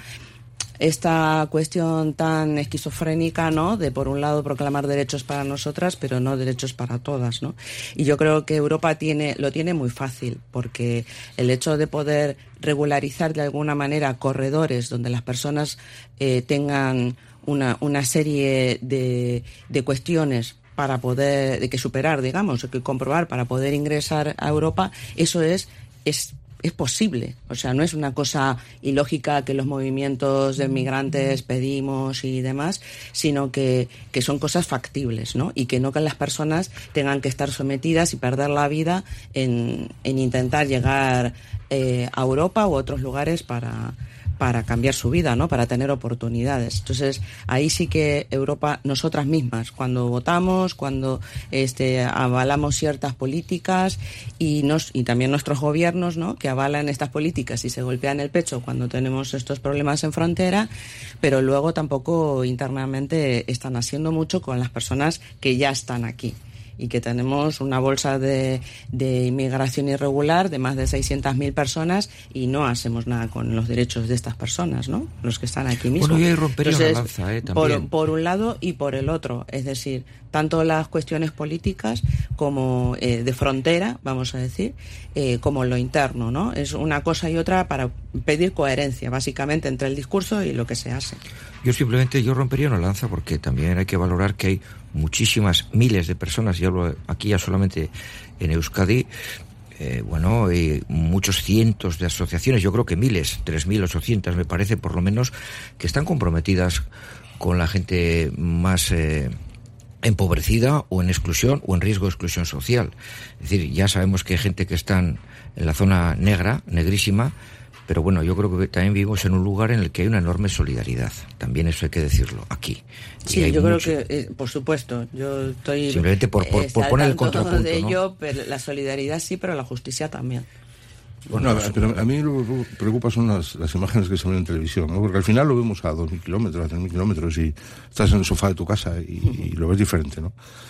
esta cuestión tan esquizofrénica, ¿no? De por un lado proclamar derechos para nosotras, pero no derechos para todas, ¿no? Y yo creo que Europa tiene, lo tiene muy fácil, porque el hecho de poder regularizar de alguna manera corredores donde las personas eh, tengan una, una serie de, de cuestiones para poder, de que superar, digamos, o que comprobar para poder ingresar a Europa, eso es, es es posible, o sea, no es una cosa ilógica que los movimientos de migrantes pedimos y demás, sino que, que son cosas factibles, ¿no? Y que no que las personas tengan que estar sometidas y perder la vida en, en intentar llegar eh, a Europa u otros lugares para... para cambiar su vida, ¿no? Para tener oportunidades. Entonces, ahí sí que Europa, nosotras mismas, cuando votamos, cuando este, avalamos ciertas políticas y, nos, y también nuestros gobiernos, ¿no? Que avalan estas políticas y se golpean el pecho cuando tenemos estos problemas en frontera, pero luego tampoco internamente están haciendo mucho con las personas que ya están aquí. Y que tenemos una bolsa de, de inmigración irregular de más de seiscientas mil personas y no hacemos nada con los derechos de estas personas, ¿no? Los que están aquí mismo. Bueno, yo ahí rompería Entonces, una lanza, ¿eh? También. Por, por un lado y por el otro. Es decir, tanto las cuestiones políticas como eh, de frontera, vamos a decir, eh, como lo interno, ¿no? Es una cosa y otra para pedir coherencia, básicamente, entre el discurso y lo que se hace. Yo simplemente, yo rompería una lanza porque también hay que valorar que hay muchísimas, miles de personas, y hablo aquí ya solamente en Euskadi, eh, bueno, y muchos cientos de asociaciones, yo creo que miles, tres mil ochocientas me parece por lo menos, que están comprometidas con la gente más eh, empobrecida o en exclusión o en riesgo de exclusión social. Es decir, ya sabemos que hay gente que están en la zona negra, negrísima, pero bueno, yo creo que también vivimos en un lugar en el que hay una enorme solidaridad. También eso hay que decirlo, aquí. Sí, yo mucho. creo que, eh, por supuesto, yo estoy... Simplemente por, por, eh, por poner el contrapunto, de ¿no? ello, pero la solidaridad sí, pero la justicia también. Bueno, no, pero a mí lo que preocupa son las, las imágenes que se ven en televisión, ¿no? Porque al final lo vemos a dos mil kilómetros, a tres mil kilómetros y estás en el sofá de tu casa y, y lo ves diferente, ¿no?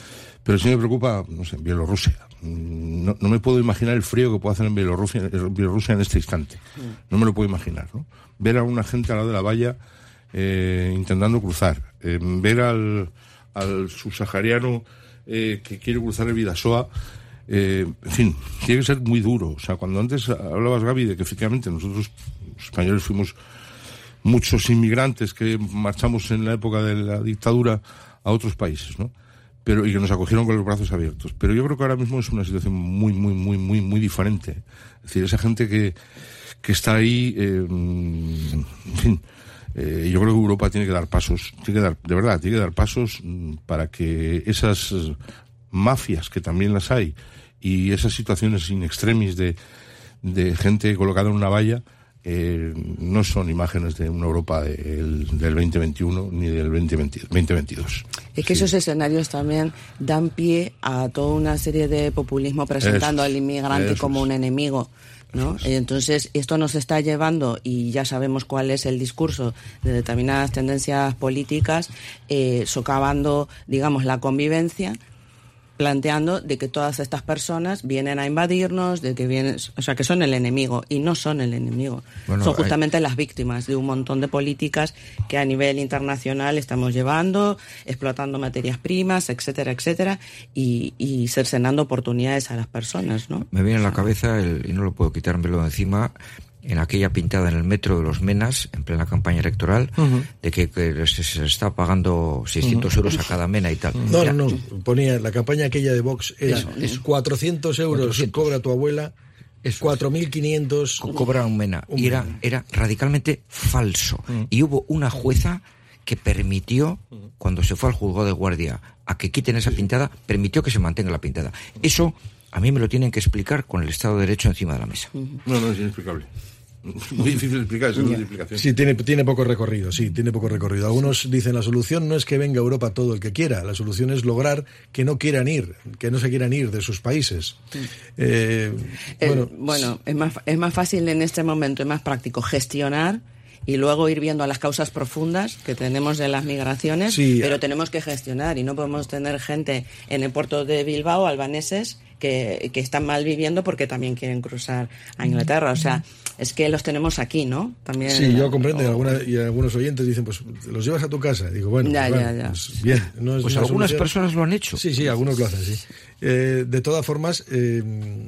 Pero sí me preocupa, no sé, Bielorrusia. No, no me puedo imaginar el frío que puede hacer en Bielorrusia, Bielorrusia en este instante. No me lo puedo imaginar, ¿no? Ver a una gente al lado de la valla eh, intentando cruzar. Eh, ver al, al subsahariano eh, que quiere cruzar el Bidasoa. Eh, en fin, tiene que ser muy duro. O sea, cuando antes hablabas, Gaby, de que efectivamente nosotros, los españoles, fuimos muchos inmigrantes que marchamos en la época de la dictadura a otros países, ¿no? Pero, y que nos acogieron con los brazos abiertos. Pero yo creo que ahora mismo es una situación muy, muy, muy, muy, muy diferente. Es decir, esa gente que, que está ahí, eh, en fin, eh, yo creo que Europa tiene que dar pasos, tiene que dar, de verdad, tiene que dar pasos para que esas mafias, que también las hay, y esas situaciones in extremis de, de gente colocada en una valla, Eh, no son imágenes de una Europa del, del veinte veintiuno ni del veinte veintidós. Es que sí. Esos escenarios también dan pie a toda una serie de populismo presentando eso, al inmigrante como un enemigo, ¿no? Entonces, esto nos está llevando, y ya sabemos cuál es el discurso de determinadas tendencias políticas, eh, socavando, digamos, la convivencia, planteando de que todas estas personas vienen a invadirnos, de que vienen, o sea, que son el enemigo, y no son el enemigo. Bueno, son justamente hay... las víctimas de un montón de políticas que a nivel internacional estamos llevando, explotando materias primas, etcétera, etcétera, y, y cercenando oportunidades a las personas, ¿no? Me viene a la cabeza, el, y no lo puedo quitármelo de encima, en aquella pintada en el metro de los Menas, en plena campaña electoral, uh-huh. de que, que se, se está pagando seiscientos uh-huh. euros a cada mena y tal. No, no, no, ponía, la campaña aquella de Vox era eso, eso. cuatrocientos euros cuatrocientos. Cobra tu abuela, cuatro mil quinientos Co- cobra un mena. Un y era, mena. era radicalmente falso. Uh-huh. Y hubo una jueza que permitió, cuando se fue al juzgado de guardia a que quiten esa pintada, permitió que se mantenga la pintada. Eso a mí me lo tienen que explicar con el Estado de Derecho encima de la mesa. Uh-huh. No, no, es inexplicable. Muy difícil de explicar, esa explicación. Sí, tiene, tiene poco recorrido, sí, tiene poco recorrido. Algunos dicen la solución no es que venga a Europa todo el que quiera, la solución es lograr que no quieran ir, que no se quieran ir de sus países. Eh, eh, bueno, bueno es, más, es más fácil en este momento, es más práctico gestionar y luego ir viendo a las causas profundas que tenemos de las migraciones, sí, pero tenemos que gestionar y no podemos tener gente en el puerto de Bilbao, albaneses, que, que están mal viviendo porque también quieren cruzar a Inglaterra. O sea, es que los tenemos aquí, ¿no? También. Sí, yo comprendo. Oh. Y, alguna, y algunos oyentes dicen, pues, los llevas a tu casa. Digo, bueno, ya, pues, ya, bueno, ya. Pues, bien. No es pues una algunas solución. Personas lo han hecho. Sí, sí, algunos lo hacen, sí. Eh, de todas formas, eh,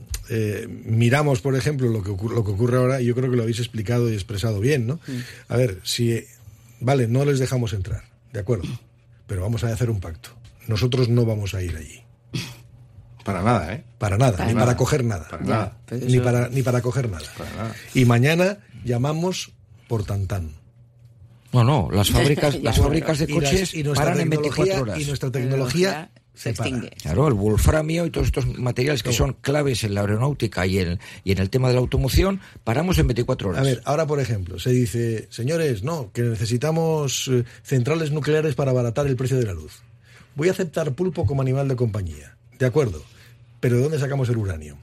eh, miramos, por ejemplo, lo que, ocurre, lo que ocurre ahora, y yo creo que lo habéis explicado y expresado bien, ¿no? Mm. A ver, si, vale, no les dejamos entrar, de acuerdo, pero vamos a hacer un pacto. Nosotros no vamos a ir allí. Para nada, ¿eh? Para nada, para ni nada. para coger nada. Para nada. Ni, eso... para, ni para coger nada. Para nada. Y mañana llamamos por tantán. No, no, las fábricas, las fábricas de coches y las, y paran en veinticuatro horas. Y nuestra tecnología se extingue. Claro, el wolframio y todos estos materiales que son claves en la aeronáutica y en, y en el tema de la automoción, paramos en veinticuatro horas. A ver, ahora por ejemplo, se dice, señores, no, que necesitamos eh, centrales nucleares para abaratar el precio de la luz. Voy a aceptar pulpo como animal de compañía. De acuerdo, pero ¿de dónde sacamos el uranio?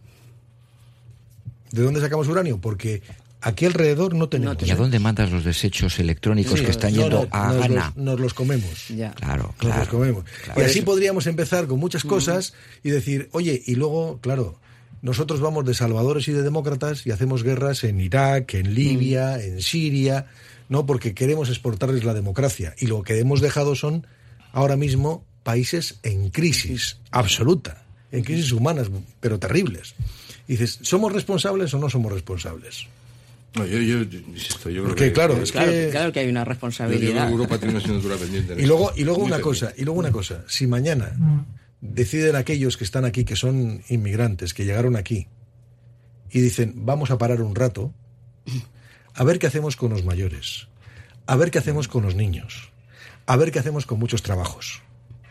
¿De dónde sacamos uranio? Porque aquí alrededor no tenemos. ¿Y a dónde mandas los desechos electrónicos sí, que están no, yendo no, a nos Ghana? Los, nos los comemos. Ya. Claro, nos claro. los comemos. Claro. Y así podríamos empezar con muchas cosas mm. y decir, oye, y luego, claro, nosotros vamos de salvadores y de demócratas y hacemos guerras en Irak, en Libia, mm. en Siria, ¿no? Porque queremos exportarles la democracia. Y lo que hemos dejado son, ahora mismo, países en crisis absoluta, en crisis humanas, pero terribles. Y dices, ¿somos responsables o no somos responsables? No, yo, yo, yo insisto, yo creo Porque, que, claro, que, es claro, que... claro que hay una responsabilidad. Europa tiene una asignatura pendiente. Y luego, y luego una cosa, y luego una cosa, si mañana deciden aquellos que están aquí, que son inmigrantes, que llegaron aquí, y dicen, vamos a parar un rato, a ver qué hacemos con los mayores, a ver qué hacemos con los niños, a ver qué hacemos con muchos trabajos.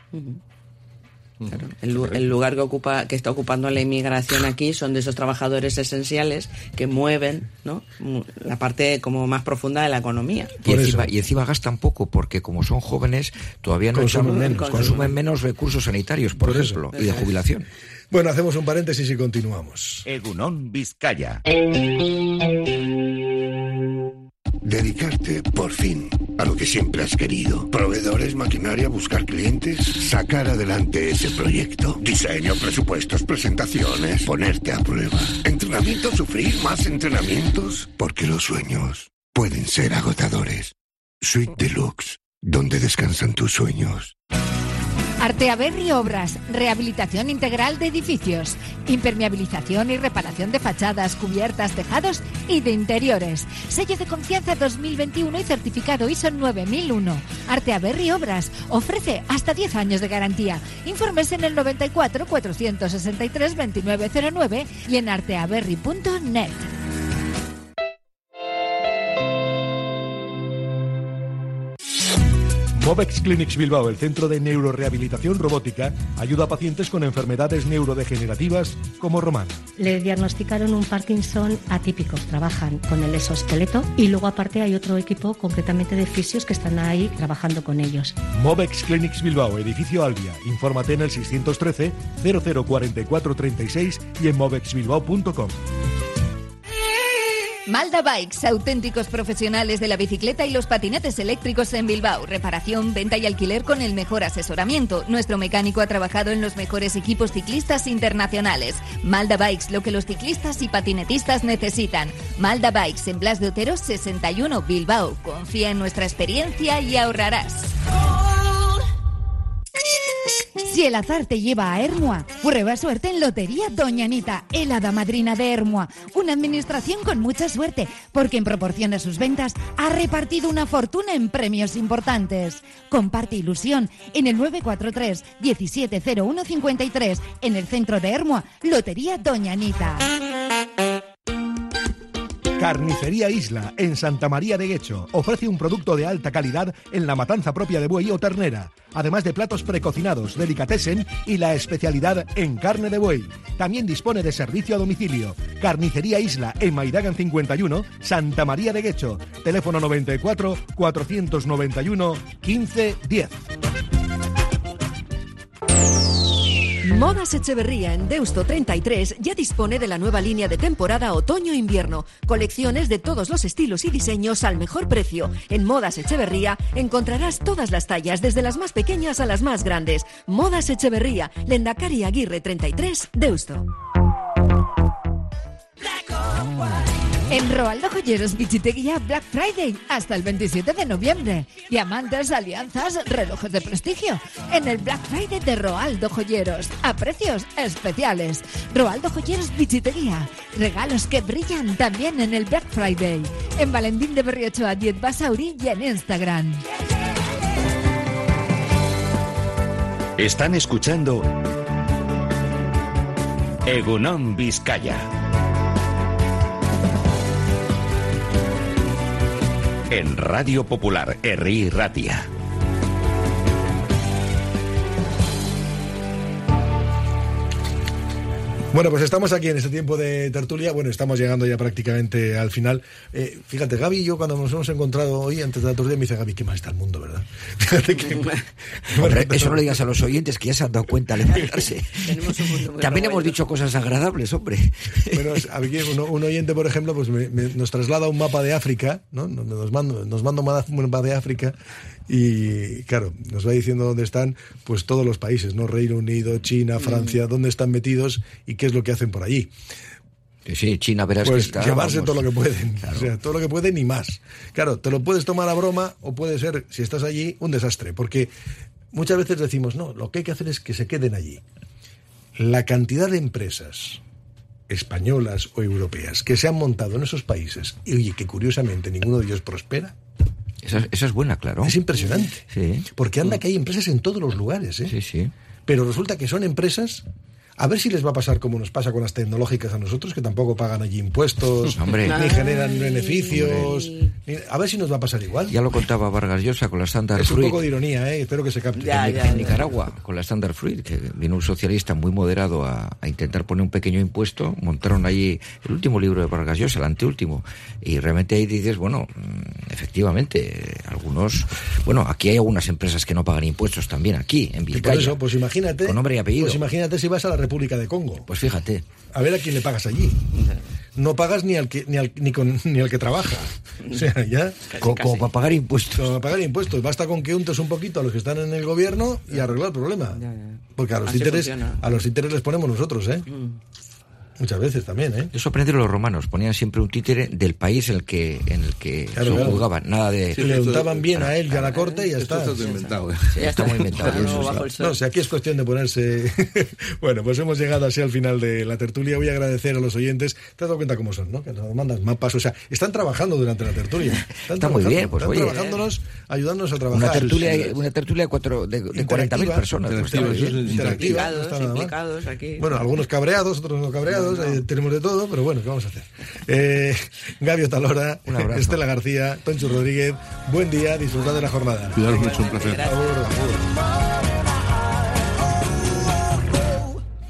Claro. El, el lugar que ocupa, que está ocupando la inmigración aquí son de esos trabajadores esenciales que mueven, ¿no?, la parte como más profunda de la economía. Y encima, y encima gastan poco porque como son jóvenes todavía no consumen, echan, menos, consumen, consumen menos recursos sanitarios, por, por ejemplo, eso. Y de jubilación. Bueno, hacemos un paréntesis y continuamos. Egunon Vizcaya. Dedicarte, por fin, a lo que siempre has querido. Proveedores, maquinaria, buscar clientes, sacar adelante ese proyecto. Diseño, presupuestos, presentaciones, ponerte a prueba. Entrenamiento, sufrir, más entrenamientos. Porque los sueños pueden ser agotadores. Suite Deluxe, donde descansan tus sueños. Arteaberri Obras, rehabilitación integral de edificios, impermeabilización y reparación de fachadas, cubiertas, tejados y de interiores. Sello de confianza dos mil veintiuno y certificado I S O nueve mil uno. Arteaberri Obras ofrece hasta diez años de garantía. Informes en el noventa y cuatro, cuatrocientos sesenta y tres, veintinueve cero nueve y en arteaberri punto net. Movex Clinics Bilbao, el centro de neurorehabilitación robótica, ayuda a pacientes con enfermedades neurodegenerativas como Román. Le diagnosticaron un Parkinson atípico, trabajan con el exoesqueleto y luego aparte hay otro equipo concretamente de fisios que están ahí trabajando con ellos. Movex Clinics Bilbao, edificio Albia. Infórmate en el seiscientos trece, cero cero cuarenta y cuatro treinta y seis y en moveix bilbao punto com. Malda Bikes, auténticos profesionales de la bicicleta y los patinetes eléctricos en Bilbao. Reparación, venta y alquiler con el mejor asesoramiento. Nuestro mecánico ha trabajado en los mejores equipos ciclistas internacionales. Malda Bikes, lo que los ciclistas y patinetistas necesitan. Malda Bikes, en Blas de Otero sesenta y uno, Bilbao. Confía en nuestra experiencia y ahorrarás. Si el azar te lleva a Ermua, prueba suerte en Lotería Doña Anita, el hada madrina de Ermua. Una administración con mucha suerte, porque en proporción a sus ventas ha repartido una fortuna en premios importantes. Comparte ilusión en el nueve cuatro tres, diecisiete cero uno cincuenta y tres, en el centro de Ermua, Lotería Doña Anita. Carnicería Isla, en Santa María de Guecho, ofrece un producto de alta calidad en la matanza propia de buey o ternera, además de platos precocinados, delicatessen y la especialidad en carne de buey. También dispone de servicio a domicilio. Carnicería Isla, en Maidagan cincuenta y uno, Santa María de Guecho. Teléfono noventa y cuatro, cuatrocientos noventa y uno, quince diez. Modas Echeverría en Deusto treinta y tres ya dispone de la nueva línea de temporada otoño-invierno. Colecciones de todos los estilos y diseños al mejor precio. En Modas Echeverría encontrarás todas las tallas, desde las más pequeñas a las más grandes. Modas Echeverría, Lendakari Aguirre treinta y tres, Deusto. En Roaldo Joyeros Bichiteguía Black Friday hasta el veintisiete de noviembre. Diamantes, alianzas, relojes de prestigio. En el Black Friday de Roaldo Joyeros. A precios especiales. Roaldo Joyeros Bichiteguía. Regalos que brillan también en el Black Friday. En Valentín de Berriochoa, diez Basauri y en Instagram. Están escuchando Egunon Vizcaya. En Radio Popular, Herri Ratia. Bueno, pues estamos aquí en este tiempo de tertulia. Bueno, estamos llegando ya prácticamente al final. Eh, fíjate, Gaby y yo cuando nos hemos encontrado hoy antes de la tertulia me dice, Gaby, qué mal está el mundo, ¿verdad? Fíjate que... Hombre, eso no lo digas a los oyentes, que ya se han dado cuenta al levantarse. También hemos dicho cosas agradables, hombre. Bueno, aquí un, un oyente, por ejemplo, pues me, me, nos traslada un mapa de África, ¿no? Nos manda, nos manda un mapa de África y, claro, nos va diciendo dónde están pues todos los países, ¿no? Reino Unido, China, Francia, mm. dónde están metidos y qué es lo que hacen por allí. Sí, China, verás pues que está... llevarse vamos, todo lo que pueden, claro. O sea, todo lo que pueden y más. Claro, te lo puedes tomar a broma o puede ser, si estás allí, un desastre, porque muchas veces decimos, no, lo que hay que hacer es que se queden allí. La cantidad de empresas españolas o europeas que se han montado en esos países, y oye, que curiosamente ninguno de ellos prospera. Esa, esa es buena, claro. Es impresionante. Sí. Porque anda que hay empresas en todos los lugares, ¿eh? Sí, sí. Pero resulta que son empresas... A ver si les va a pasar como nos pasa con las tecnológicas a nosotros, que tampoco pagan allí impuestos, hombre, ni generan beneficios. Ni, a ver si nos va a pasar igual. Ya lo contaba Vargas Llosa con la Standard Fruit. Es un Fruit. poco de ironía, ¿eh? Espero que se capte. Ya, en, ya, en Nicaragua, con la Standard Fruit, que vino un socialista muy moderado a, a intentar poner un pequeño impuesto. Montaron allí el último libro de Vargas Llosa, el anteúltimo. Y realmente ahí dices, bueno, efectivamente, algunos... Bueno, aquí hay algunas empresas que no pagan impuestos también, aquí, en Vizcaya. Y por eso, pues imagínate... Con nombre y apellido. Pues imagínate si vas a la República de Congo. Pues fíjate. A ver a quién le pagas allí. No pagas ni al que ni al, ni con, ni al que trabaja. O sea, ya... Como, como para pagar impuestos. Como para pagar impuestos. Basta con que untes un poquito a los que están en el gobierno y arreglar el problema. Ya, ya. Porque a los títeres, a los títeres les ponemos nosotros, ¿eh? Mm. Muchas veces también, ¿eh? Eso aprendieron los romanos. Ponían siempre un títere del país en el que en el que claro, claro. juzgaban. Nada de... Sí, le untaban bien a él y a la corte y ya está. Esto está inventado. Sí, ya está muy inventado. No, no, o sea, aquí es cuestión de ponerse... Bueno, pues hemos llegado así al final de la tertulia. Voy a agradecer a los oyentes. Te has dado cuenta cómo son, ¿no? Que nos mandan mapas. O sea, están trabajando durante la tertulia. Están está muy bien, pues están oye. trabajándonos, ayudándonos a trabajar. Una tertulia, una tertulia de, cuatro, de, de cuarenta mil personas. Interactiva. Implicados aquí. Bueno, algunos cabreados, otros no cabreados. No, no. Eh, tenemos de todo, pero bueno, ¿qué vamos a hacer? Eh, Gabio Talora, Estela García, Toncho Rodríguez, buen día, disfrutad de la jornada. Cuidaros mucho, un placer. Por favor, por favor.